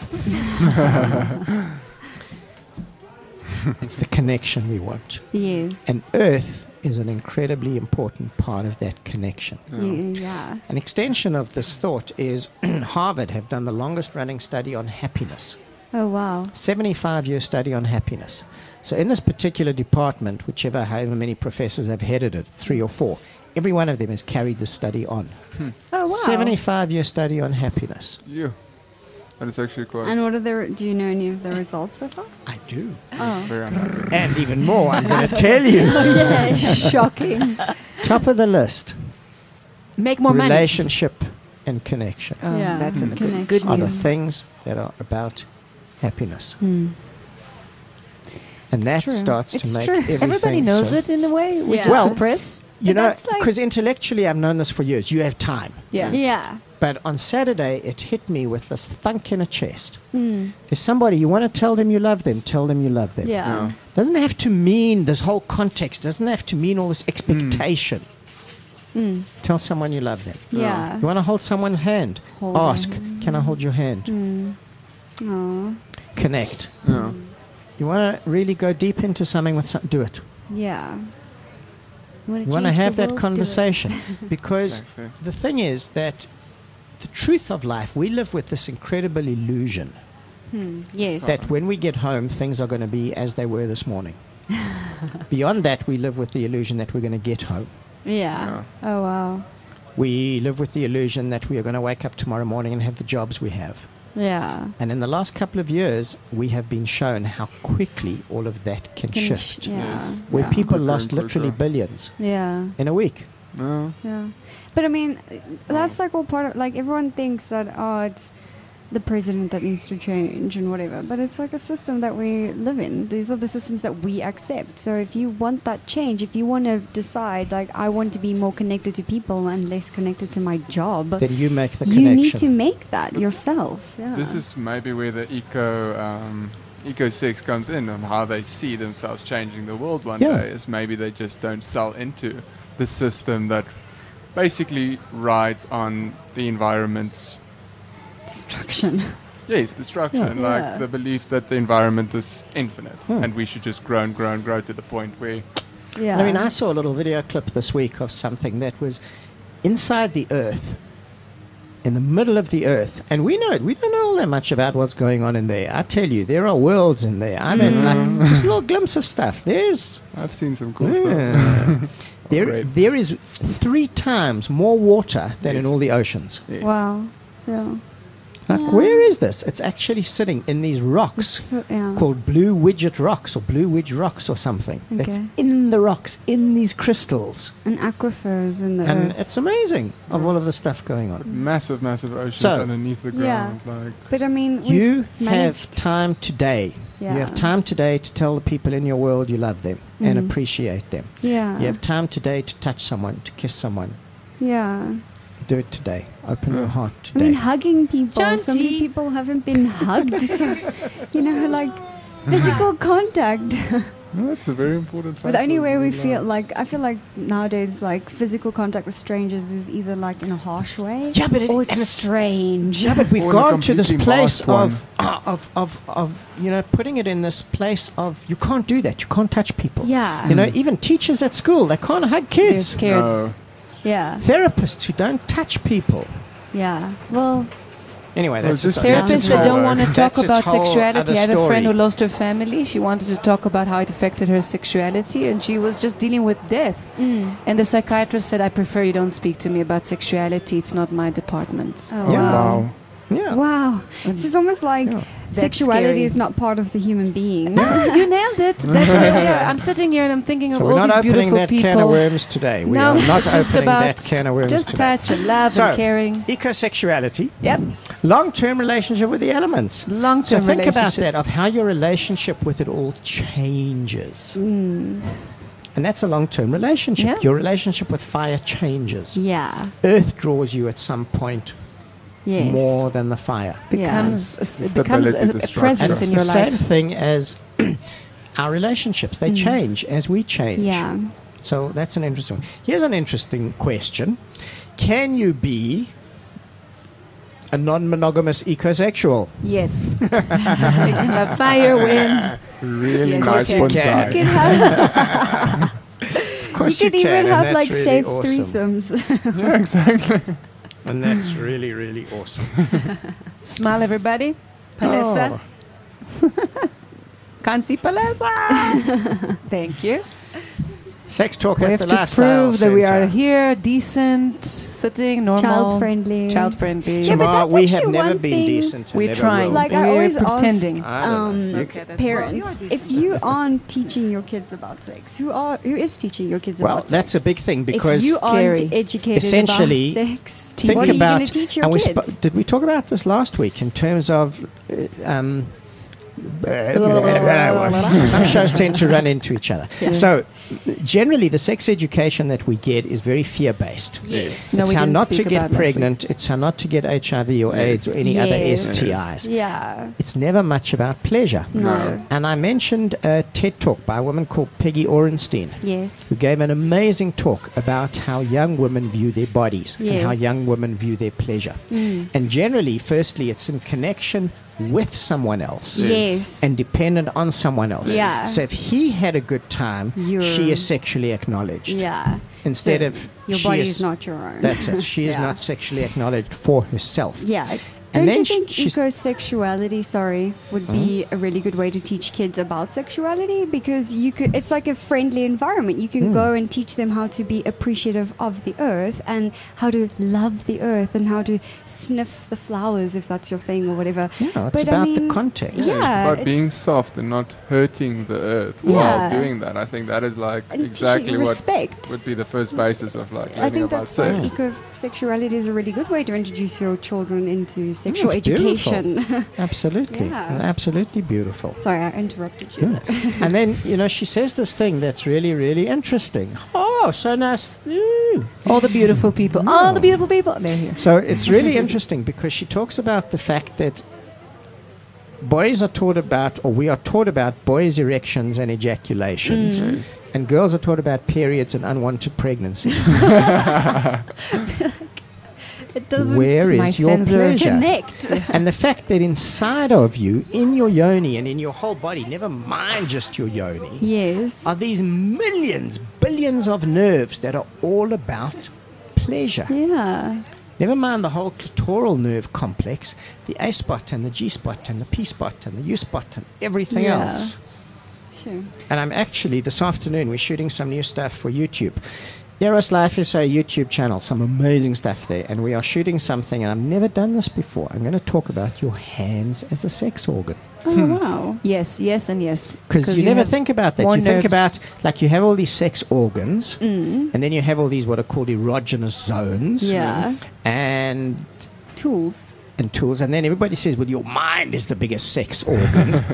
It's the connection we want. Yes. And Earth is an incredibly important part of that connection. Yeah. An extension of this thought is Harvard have done the longest running study on happiness. Oh, wow. 75-year study on happiness. So in this particular department, however many professors have headed it, 3 or 4, every one of them has carried the study on. Oh, wow. 75-year study on happiness. Yeah. That is actually quite And what are do you know any of the results so far? I do. Oh. very unhappy. And even more, I'm going to tell you. Yeah, shocking. Top of the list, Make more money. relationship and connection Yeah. That's a Connection. good are the news. things that are about happiness. And that true. starts It's to make true. everything. Everybody knows so- it in a way. We Yeah. just Well, suppress. You But know, that's like- because intellectually I've known this for years. You have time. Yeah. Yeah. But on Saturday, it hit me with this thunk in a chest. Mm. There's somebody, you want to tell them you love them, tell them you love them. Yeah. Doesn't have to mean this whole context, doesn't have to mean all this expectation. Mm. Tell someone you love them. Yeah. You want to hold someone's hand? Hold Ask, them. can I hold your hand? Mm. Aw. Connect. Yeah. You want to really go deep into something with do it. Yeah. You want to change have the that world? Do it. conversation because Exactly. the thing is that the truth of life, we live with this incredible illusion Yes. that when we get home, things are going to be as they were this morning. Beyond that, we live with the illusion that we're going to get home. Yeah. Oh wow. We live with the illusion that we are going to wake up tomorrow morning and have the jobs we have. Yeah. And in the last couple of years, we have been shown how quickly all of that can shift. Yeah. Yes. Where Yeah. people Quicker lost and quicker. literally billions Yeah. in a week. No. Yeah. But I mean, that's like all part of, like, everyone thinks that, oh, it's the president that needs to change and whatever. But it's like a system that we live in. These are the systems that we accept. So if you want that change, if you want to decide, like, I want to be more connected to people and less connected to my job, Then you make the you connection. need to make that yourself. Yeah. This is maybe where the eco sex comes in on how they see themselves changing the world one Yeah. day. Is maybe they just don't sell into the system that basically rides on the environment's destruction. destruction, Yeah. like Yeah. the belief that the environment is infinite Hmm. and we should just grow and grow and grow to the point where Yeah. I mean, I saw a little video clip this week of something that was inside the earth, in the middle of the earth. And we know it. We don't know all that much about what's going on in there. I tell you, there are worlds in there. I mean, like, just a little glimpse of stuff. There's... I've seen some cool stuff. Yeah. Great. there is 3 times more water than in Yes. all the oceans. Yes. Wow. Yeah. Like, Yeah. where is this? It's actually sitting in these rocks Yeah. called Blue Widget Rocks or Blue Widge Rocks or something. It's Okay. in the rocks, in these crystals. And aquifers in the And earth. it's amazing of all of the stuff going on. Massive, massive oceans So- underneath the Yeah. ground. Like But I mean, You we've have managed- time today. Yeah. You have time today to tell the people in your world you love them and Mhm. appreciate them. Yeah. You have time today to touch someone, to kiss someone. Yeah. Do it today. Open your Yeah. heart I mean, today. hugging people. So many Chanty. people haven't been hugged. So, like physical contact. that's a very important But factor. the only way we in feel life. like, I feel like nowadays, like physical contact with strangers is either like in a harsh way, Yeah, but or and it's strange. Yeah, but we've Or in a gone to this completely place masked of putting it in this place of you can't do that. You can't touch people. Yeah. You know, even teachers at school, they can't hug They're kids. scared. No. Yeah. Therapists who don't touch people. Yeah. Well, Anyway, Well, that's just its- that's Therapists its that whole- don't want to talk that's its about whole sexuality. other I have a friend who story. lost her family. She wanted to talk about how it affected her sexuality, and she was just dealing with death. And the psychiatrist said, I prefer you don't speak to me about sexuality. It's not my department. oh, Yeah. wow. Yeah. Wow. This is almost like Yeah. That's sexuality scary. is not part of the human being. You nailed it. That's really, I'm sitting here and I'm thinking So of we're all not these opening beautiful that people. can of worms today. We no, are not it's just opening about that can of worms just today. touch and love So- and caring. Ecosexuality, Yep. long-term relationship with the elements. Long-term So think about relationship. that, of how your relationship with it all changes. And that's a long-term relationship. Yeah. Your relationship with fire changes. Yeah. Earth draws you at some point Yes. more than the fire. Becomes it Stability, becomes the a structure. presence And in it's your the same life. thing as our relationships. They change as we change. Yeah. So that's an interesting one. Here's an interesting question. Can you be a non-monogamous ecosexual? Yes. You can have fire, wind. Really Yes, nice you can. You bonsai. could have, Of course you could can, even and have that's like really safe awesome. threesomes. Yeah, exactly. And that's really, really awesome. Smile, everybody. Palesa. Oh. Can't see Palesa. Thank you. Sex talk We at have the to Lifestyle prove that we Centre. are here, decent, sitting, normal, Child friendly. child friendly. Yeah, but Tamar, that's we have actually never one been thing- decent. and We're never trying. will. Like, I We're always ask, pretending. I don't know. Okay, that's- parents, well, you are if you aren't teaching your kids about sex, who is teaching your kids Well, about that's sex? a big thing because if you Scary. aren't educated Essentially, about sex, think what are you about going to teach your and kids? did we talk about this last week in terms of Some shows tend to run into each other. So, generally, the sex education that we get is very fear-based. Yes. No, It's we how didn't not to speak get about last week. pregnant. It's how not to get HIV or AIDS or any other Yes. STIs. Yeah. It's never much about pleasure. No. And I mentioned a TED Talk by a woman called Peggy Orenstein, Yes. who gave an amazing talk about how young women view their bodies and how Yes. young women view their pleasure. And generally, firstly, it's in connection with someone else Yes. and dependent on someone else. Yeah. So if he had a good time, she is sexually acknowledged. Yeah. Instead So of your she body is is not your own. That's it. She is Yeah. not sexually acknowledged for herself. Yeah. And Don't then you think she's- ecosexuality, would be a really good way to teach kids about sexuality? Because it's like a friendly environment. You can go and teach them how to be appreciative of the earth and how to love the earth and how to sniff the flowers if that's your thing or whatever. Yeah, it's But I about mean, the context. Yeah, it's Yeah, about being it's- soft and not hurting the earth Yeah. while doing that. I think that is like And exactly teaching what respect. would be the first basis of like I learning think about that's why sex. ecosexuality is a really good way to introduce your children into sexual it's beautiful. education. Absolutely. Yeah. Absolutely beautiful. Sorry, I interrupted you. And then, she says this thing that's really, really interesting. Oh, so nice. All the beautiful people. All the beautiful people. They're here. So it's really interesting because she talks about the fact that boys are taught about, or we are taught about boys' erections and ejaculations, and girls are taught about periods and unwanted pregnancy. It doesn't Where My is your sensor pleasure? connect. And the fact that inside of you, in your yoni and in your whole body, never mind just your yoni, Yes. are these millions, billions of nerves that are all about pleasure. Yeah. Never mind the whole clitoral nerve complex, the A spot and the G spot and the P spot and the U spot and everything Yeah. else. Sure. And I'm actually, this afternoon, we're shooting some new stuff for YouTube. Eros Life is a YouTube channel, some amazing stuff there. And we are shooting something, and I've never done this before. I'm going to talk about your hands as a sex organ. Oh, wow. Yes, yes, and yes. Because you never have think about that. more You think nerves. about, like, you have all these sex organs, and then you have all these what are called erogenous zones. Yeah. And Tools. tools. And then everybody says, well, your mind is the biggest sex organ.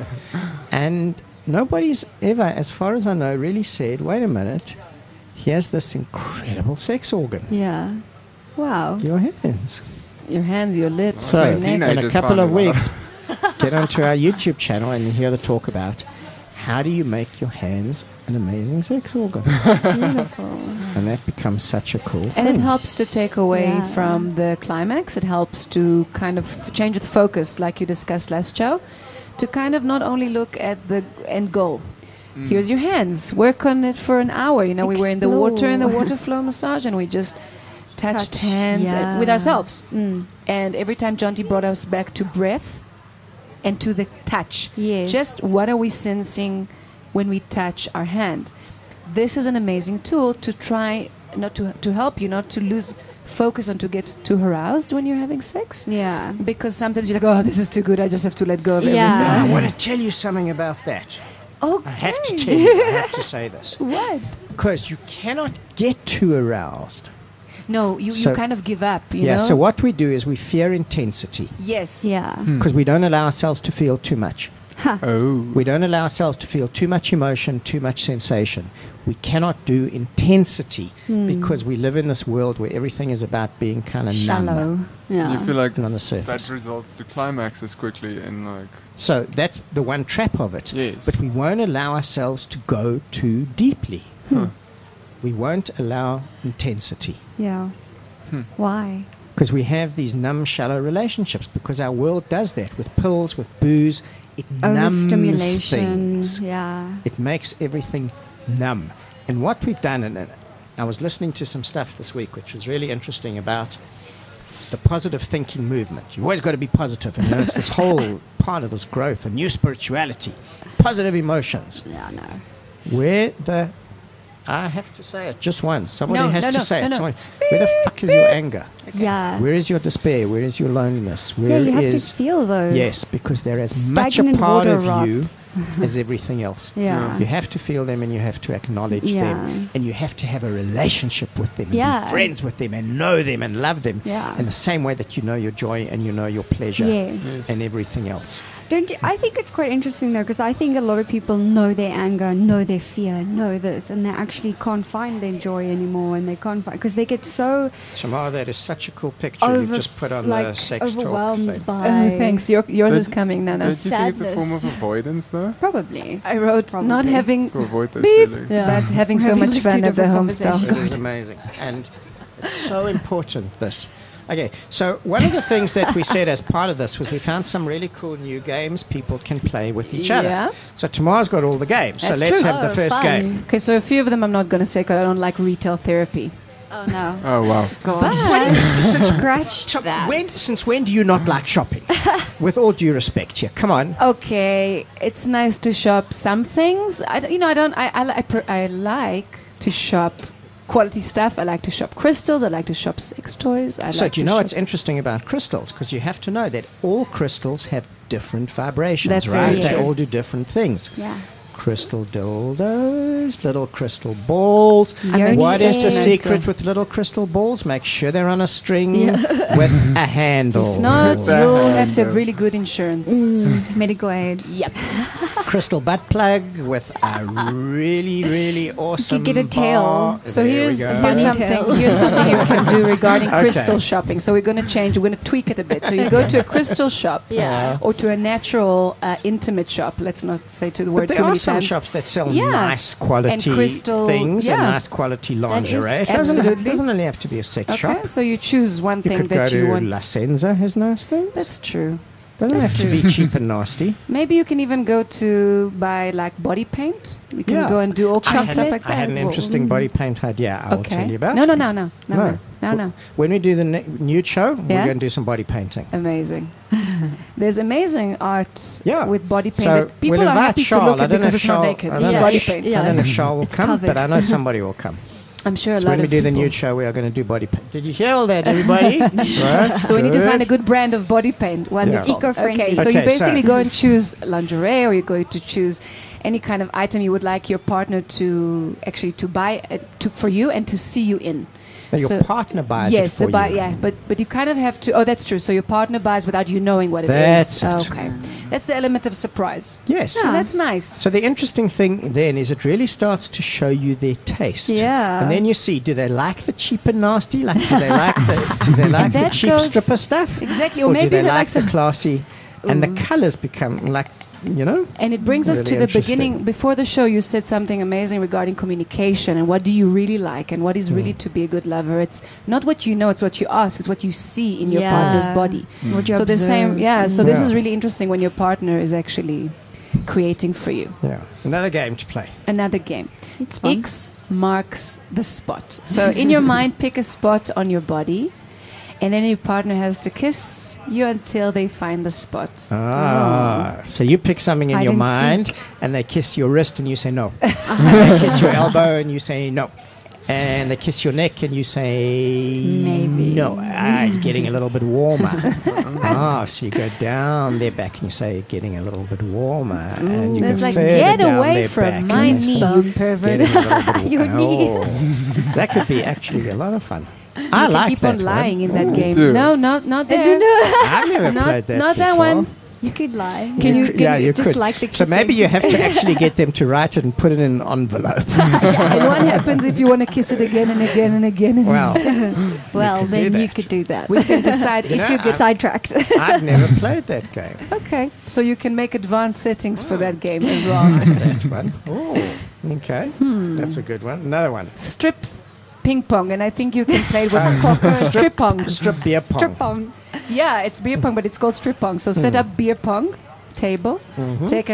And nobody's ever, as far as I know, really said, wait a minute, here's this incredible sex organ. Yeah. Wow. Your hands. Your hands, your lips, So, your in neck. Teenagers a couple of find a lot weeks, get onto our YouTube channel and hear the talk about how do you make your hands an amazing sex organ. Beautiful. And that becomes such a cool And thing. it helps to take away Yeah. from the climax. It helps to kind of change the focus, like you discussed last show, to kind of not only look at the end goal. Here's your hands. Work on it for an hour. We were in the water in the Explore. water flow massage, and we just touched Touch, hands yeah. with ourselves. Mm. And every time Jonty brought us back to breath and to the touch. Yes. Just what are we sensing when we touch our hand? This is an amazing tool to try not to help you not to lose focus and to get too aroused when you're having sex. Yeah. Because sometimes you're like, oh, this is too good. I just have to let go of Yeah. I want to tell you something about that. everything. I have to tell you, I have to say this. What? Because you cannot get too aroused. No, you So- kind of give up, you Yeah, know? so what we do is we fear intensity Yes. Yeah. because we don't allow ourselves to feel too much. Oh. We don't allow ourselves to feel too much emotion, too much sensation. We cannot do intensity because we live in this world where everything is about being kind of numb Shallow. Yeah. You feel like and on the that surface. results to climaxes quickly and like So that's the one trap of it. Yes. But we won't allow ourselves to go too deeply. We won't allow intensity Yeah. Why? because we have these numb, shallow relationships because our world does that with pills, with booze. It numbs Overstimulation. things. Yeah. It makes everything numb. And what we've done, and I was listening to some stuff this week, which was really interesting about the positive thinking movement. You always got to be positive. And it's this whole part of this growth, a new spirituality, positive emotions. Yeah, no. Where I have to say it just once. Somebody has to say it. Somebody- Where the fuck is your anger? Yeah. Where is your despair? Where is your loneliness? Where you have is to feel those. yes, because they're as much a Stagnant part water of you rots. as everything else. Yeah. You have to feel them and you have to acknowledge Yeah. them, and you have to have a relationship with them, and Yeah. be friends with them, and know them and love them. Yeah. In the same way that you know your joy and you know your pleasure Yes. and everything else. Don't you, I think it's quite interesting though, because I think a lot of people know their anger, know their fear, know this, and they actually can't find their joy anymore, and they can't find because they get so Tamara, that is such a cool picture you've just put on the sex talk overwhelmed thing. by. Oh, thanks. Yours is Did- coming, Nana. Don't you think it's a form of Sadness. avoidance, though? Probably. I wrote not Probably. having, To avoid those Beep. feelings. Yeah. but having We're so having much like fun two at the different home stuff. It is amazing. And it's so important, this. Okay, so one of the things that we said as part of this was we found some really cool new games people can play with each other. Yeah. So Tamara's got all the games. That's so let's true. have the Oh, first fun. game. Okay, so a few of them I'm not going to say because I don't like retail therapy. Oh no. Oh, wow. Scratch that. Since when do you not like shopping? With all due respect here, come on. Okay, it's nice to shop some things. I like to shop quality stuff. I like to shop crystals. I like to shop sex toys. I So like do you to know shop- what's interesting about crystals? Because you have to know that all crystals have different vibrations, That's right? very They true. all do different things. Yeah. Crystal dildos, little crystal balls. Yoni What is the sex. secret with little crystal balls? Make sure they're on a string with a handle. If not, With you'll a have to have handle. really good insurance. Medical aid. Yep. Crystal butt plug with a really, really awesome get a tail. bar. So There here's we go. Bunny something tail. here's something you can do regarding Okay. crystal shopping. So we're going to change. We're going to tweak it a bit. So you go to a crystal shop, Yeah. or to a natural intimate shop. Let's not say to the word But too there are many some times. shops that sell Yeah. nice quality And crystal- things and yeah. nice quality lingerie. is It absolutely- doesn't only have to be a sex Okay, shop. so you choose one You thing could go that you to want. La Senza, has nice things. That's true. Doesn't that's have to be cheap and nasty. Maybe you can even go to buy like body paint. You can Yeah. go and do all kinds of stuff like I that. had an interesting body paint idea I will Okay. tell you about. No. No. When we do the nude show, we're Yeah? going to do some body painting. Amazing. There's amazing art Yeah. with body paint. So that people we'll are invite happy Charles. to look I at don't know because if it's not Charles, naked. I It's don't know Yeah. body if- paint. I don't know if Charles will It's come, covered. but I know somebody will come. I'm sure a So lot when we of do the people. nude show, we are going to do body paint. Did you hear all that, everybody? Right. So we need to find a good brand of body paint. Wonderful. Eco-friendly. Okay, so Okay, you basically so- go and choose lingerie, or you're going to choose any kind of item you would like your partner to actually to buy for you and to see you in. Now, your So- partner buys yes, it for you. yeah, but you kind of have to. Oh, that's true. So your partner buys without you knowing what it That's is. it. Okay, that's the element of surprise. Yes. So that's nice. So the interesting thing then is it really starts to show you their taste. Yeah. And then you see, do they like the cheap and nasty? Like, do they like the That cheap goes- stripper stuff? Exactly, or Or maybe do they they like like the some. classy? And the colors become like, you know? And it brings us Really to the interesting. beginning. Before the show, you said something amazing regarding communication and what do you really like and what is really to be a good lover. It's not what you know, it's what you ask, it's what you see in your Yeah. partner's body. What you So the same, observe. yeah. So this Yeah. is really interesting when your partner is actually creating for you. Yeah. Another game to play. Another game. It's fun. X marks the spot. So in your mind, pick a spot on your body. And then your partner has to kiss you until they find the spot. Ah, so you pick something in Hide your and mind, and they kiss your wrist, and you say no. They kiss your elbow, and you say no. And they kiss your neck, and you say Maybe. no. You're getting a little bit warmer. So you go down their back, and you say getting a little bit warmer, and you That's go like, further get down away their from back, my and knee, say, you pervert. getting a little bit Your knee. Oh, that could be actually a lot of fun. You I can like keep that on lying one. in that game. do. No, not there. I've never Not- played that not that before. one. You could lie. Can you- Yeah, you just could. like the So maybe kissing. you have to actually get them to write it and put it in an envelope. And what happens if you want to kiss it again and again and again? And Wow, Well, could do then you that. could do that. we can decide You if know, you get. Sidetracked. I've never played that game. Okay, so you can make advanced settings for that game as well. That one. Oh, okay. That's a good one. Another one. Strip ping pong, and I think you can play it with cocker. Strip pong. Strip beer pong. Strip on. Yeah, it's beer pong, but it's called strip pong. So set up beer pong table, take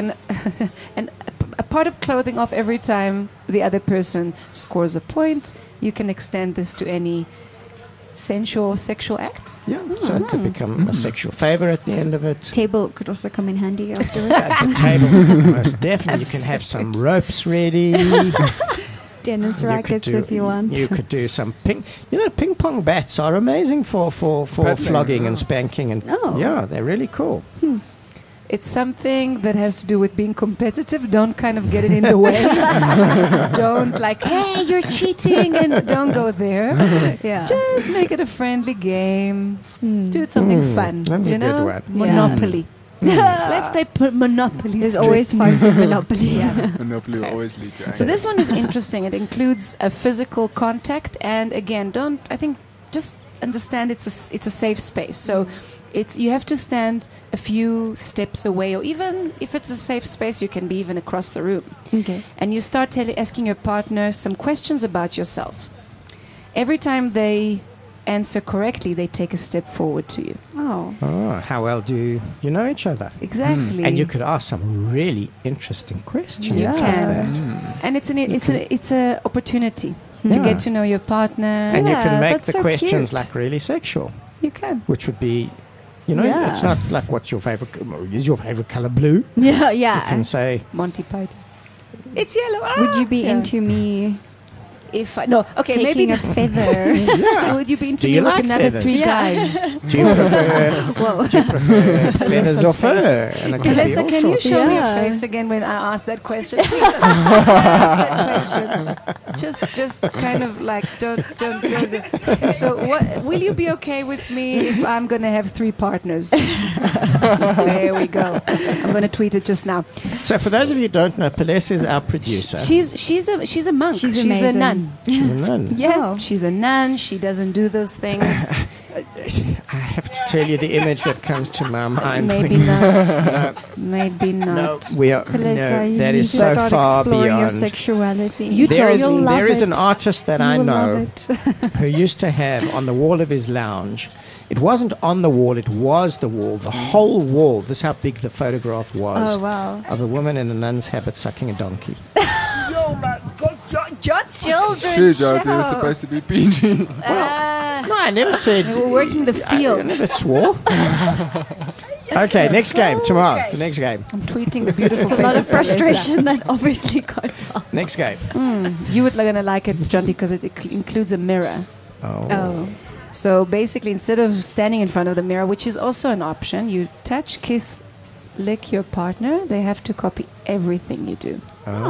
a part of clothing off every time the other person scores a point. You can extend this to any sensual sexual act. Yeah, so it could become a sexual favor at the end of it. Table could also come in handy afterwards. At the table, most definitely. You can have some ropes ready. Tennis You could rackets do- if you want. You could do some ping pong bats are amazing for Paddling, flogging and yeah. spanking, and Oh. yeah, they're really cool. It's something that has to do with being competitive. Don't kind of get it in the way. Don't like, hey, you're cheating, and don't go there. Yeah. Just make it a friendly game. Do it something fun. that's you a good know? one. Monopoly. Let's play Monopoly. There's straight. always fun to Monopoly. Monopoly will always lead to anger. So this one is interesting. It includes a physical contact, and again, just understand it's a safe space. So you have to stand a few steps away, or even if it's a safe space, you can be even across the room. Okay. And you start asking your partner some questions about yourself. Every time they answer correctly, they take a step forward to you. Oh. Oh, how well do you know each other? Exactly. And you could ask some really interesting questions. You like can. that. And it's a opportunity to Yeah. get to know your partner. And you Yeah, can make that's the so questions cute. like really sexual, You can. which would be, you know, Yeah. it's not like what's your favorite, is your favorite color blue? Yeah, You yeah. can say, Monty Python. It's yellow. Would you be Yeah. into me If I, no, okay, taking maybe a feather? yeah. would you be into Do me you with like another feathers? 3 Yeah. guys? Do you prefer, Whoa. feathers or Alyssa's face. fur? And it could be Melissa, all can you sorts. show me your Yeah. face again when I ask that question? Please ask that question. Just kind of like don't. So, what will you be okay with me if I'm gonna have 3 partners? There we go. I'm gonna tweet it just now. So for those of you who don't know, Pelesse is our producer. She's a monk. She's a amazing. nun. She's a nun. Yeah, Oh. she's a nun. She doesn't do those things. I have to tell you the image that comes to my mind. Maybe when- not. Maybe No, not. we are. Melissa, No, you that need is to so start far exploring your beyond. sexuality. You There is, You'll love there is it. an artist that I You will love know it. who used to have on the wall of his lounge. It wasn't on the wall; it was the wall, the whole wall. This is how big the photograph was Oh, wow. of a woman in a nun's habit sucking a donkey. Children, Shit, Jody, it was supposed to be PG. No, I never said. We're working the I field. never swore. Okay, next game tomorrow. The next game. I'm tweeting the beautiful face A lot of Melissa. frustration that obviously got Next game. You would gonna like it, John, because it includes a mirror. Oh. So basically, instead of standing in front of the mirror, which is also an option, you touch, kiss, lick your partner. They have to copy everything you do.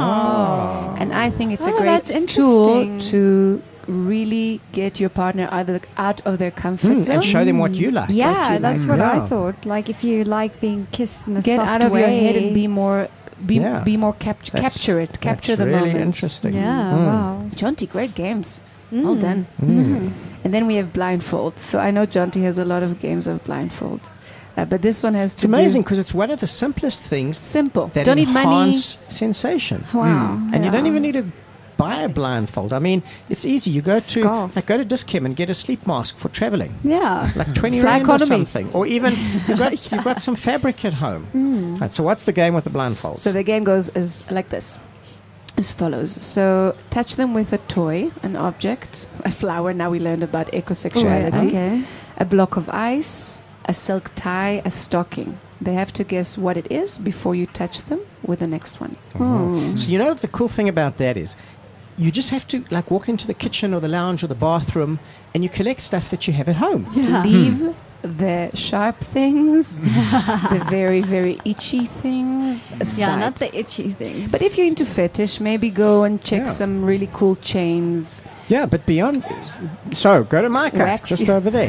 Oh. And I think it's a Oh, great that's tool interesting. to really get your partner out of their comfort zone. And show them what you like. Yeah, what you that's like. what I Yeah. thought. Like if you like being kissed in a Get soft out of way. your head and be more, Yeah. be more That's- capture it, capture that's the really moment. interesting. Yeah, Mm. wow. Jonty, great games. Well done. Mm. And then we have blindfold. So I know Jonty has a lot of games of blindfold. But this one has It's to amazing because it's one of the simplest things do simple. that Don't need money. enhance sensation. Wow. And you don't Yeah. even need to buy a blindfold. I mean, it's easy. You go to Scarf. go to Dischem and get a sleep mask for traveling. Yeah. Like 20 Fly rand or economy. something. Or even you've got some fabric at home. Right, so what's the game with the blindfolds? So the game goes as like this. As follows. So touch them with a toy, an object, a flower. Now we learned about ecosexuality. Okay. A block of ice, a silk tie, a stocking. They have to guess what it is before you touch them with the next one. So you know the cool thing about that is you just have to like walk into the kitchen or the lounge or the bathroom and you collect stuff that you have at home. Yeah. Leave the sharp things, the very, very itchy things aside. Yeah, not the itchy thing. But if you're into fetish, maybe go and check Yeah. some really cool chains. Yeah, but beyond, so go to Micah, Wax. just over there.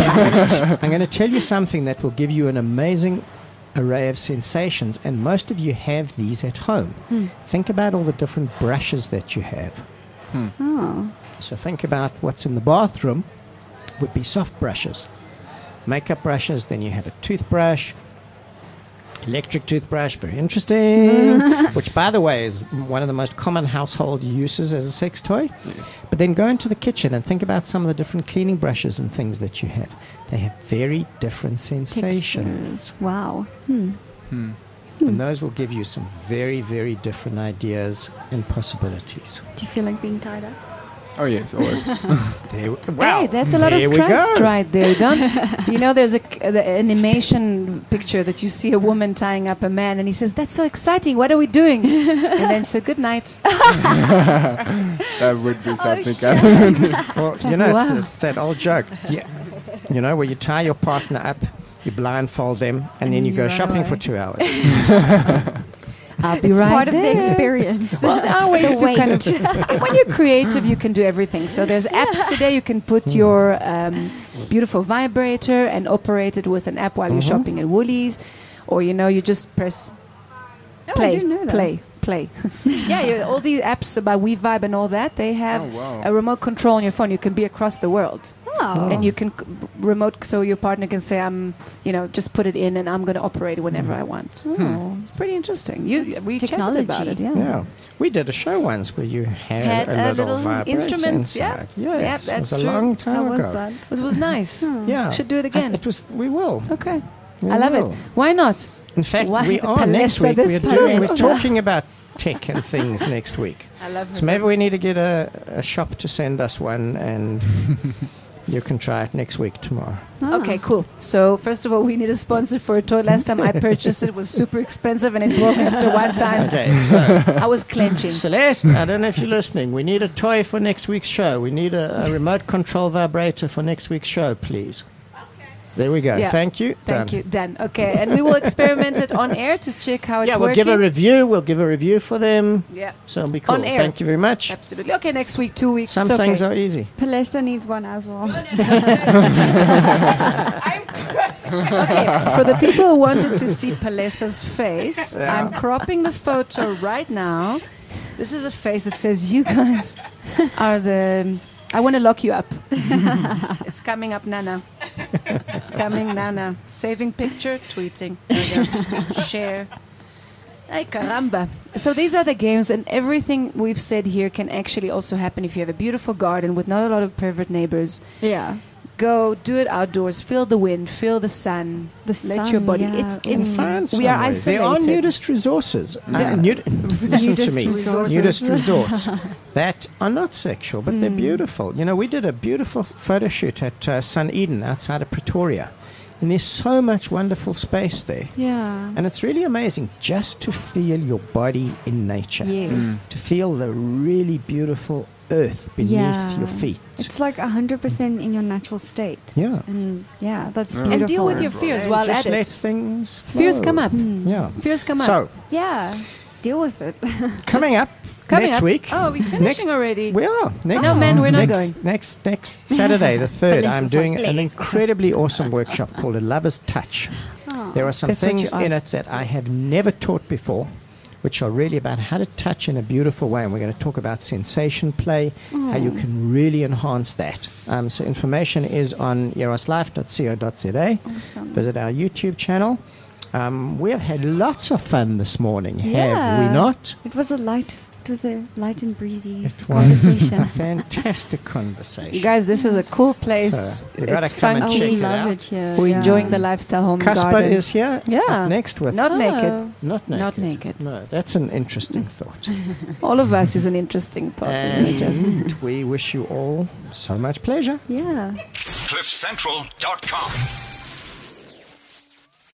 I'm going to tell you something that will give you an amazing array of sensations, and most of you have these at home. Think about all the different brushes that you have. Oh. So think about what's in the bathroom would be soft brushes. Makeup brushes, then you have a toothbrush, electric toothbrush, very interesting, which by the way is one of the most common household uses as a sex toy. But then go into the kitchen and think about some of the different cleaning brushes and things that you have. They have very different sensations. Textures. Wow. And those will give you some very, very different ideas and possibilities. Do you feel like being tied up? Oh yes, always. Hey, that's a lot of there we trust go. right there, Don. You know, there's the animation picture that you see a woman tying up a man, and he says, "That's so exciting. What are we doing?" And then she said, "Good night." That would be something. Well, like, wow. it's that old joke. Yeah. You know, where you tie your partner up, you blindfold them, and then you go run shopping away. for 2 hours. I'll be It's right part of the there. experience. Well, there are ways The to kind of. When you're creative, you can do everything. So there's apps today. You can put your beautiful vibrator and operate it with an app while you're shopping at Woolies, or you just press Oh, play, I didn't know that. play. Yeah, all these apps about WeVibe and all that. They have Oh, wow. a remote control on your phone. You can be across the world, Oh. and you can remote so your partner can say, "I'm," just put it in, and I'm going to operate it whenever I want. Oh. It's pretty interesting. We chatted technology. about it. Yeah. We did a show once where you had a little vibrator instrument. Yeah, inside. Yes, yeah, it was that's a true. long time How was ago. that? It was nice. Yeah. Should do it again. We will. Okay. We I love will. it. Why not? In fact, Why we the are next Palesa week. this We're Palesa? talking about tech and things next week. I love her. So maybe we need to get a shop to send us one, and you can try it next week tomorrow. Okay, cool. So first of all, we need a sponsor for a toy. Last time I purchased it was super expensive and it broke after one time. Okay, so I was clenching. Celeste, I don't know if you're listening. We need a toy for next week's show. We need a remote control vibrator for next week's show, please. There we go. Yeah. Thank you. Thank Done. you, Dan. Okay, and we will experiment it on air to check how it's Yeah, we'll working. give a review. We'll give a review for them. Yeah, So it'll be cool. On air. Thank you very much. absolutely. Okay, next week, 2 weeks. Some it's okay. things are easy. Palesta needs one as well. Okay, for the people who wanted to see Palesa's face, I'm cropping the photo right now. This is a face that says, "You guys are the. I want to lock you up." It's coming up, Nana. It's coming, Nana. Saving picture, tweeting. There we go. Share. Ay, caramba. So these are the games, and everything we've said here can actually also happen if you have a beautiful garden with not a lot of pervert neighbors. Yeah. Go do it outdoors. Feel the wind. Feel the sun. The Let sun, your body. yeah. It's It's fine we are somewhere. isolated. There are nudist resources. Listen to me. resources. Nudist resorts that are not sexual, but they're beautiful. You know, we did a beautiful photo shoot at Sun Eden outside of Pretoria. And there's so much wonderful space there. Yeah. And it's really amazing just to feel your body in nature. Yes. To feel the really beautiful earth beneath Yeah. your feet. It's like 100% in your natural state. Yeah. And yeah, that's Yeah. beautiful. and deal with your fears And while just at let it. things flow. Fears come up. Yeah. Fears come up. So, Yeah. Deal with it. coming up Coming next up. week. Oh, we're finishing already. We are. Next, No, man, we're not next, going. Next Saturday, the 3rd, Please, I'm doing an please. incredibly awesome workship called A Lover's Touch. Oh. There are some That's what things you in it asked. that I have never taught before, which are really about how to touch in a beautiful way. And we're going to talk about sensation play, how you can really enhance that. So information is on eroslife.co.za. Awesome. Visit our YouTube channel. We have had lots of fun this morning, have Yeah. we not? It was a light and breezy It was a conversation. fantastic conversation. You guys, this is a cool place. So, you gotta it's come and fun. Oh, check we it love out. it here. We're yeah. enjoying the lifestyle home Casper garden. is here. Yeah. Up next with Not Oh. naked. not naked. Not naked. No, that's an interesting thought. All of us is an interesting part. isn't it, Jess? And we wish you all so much pleasure. Yeah. CliffCentral.com.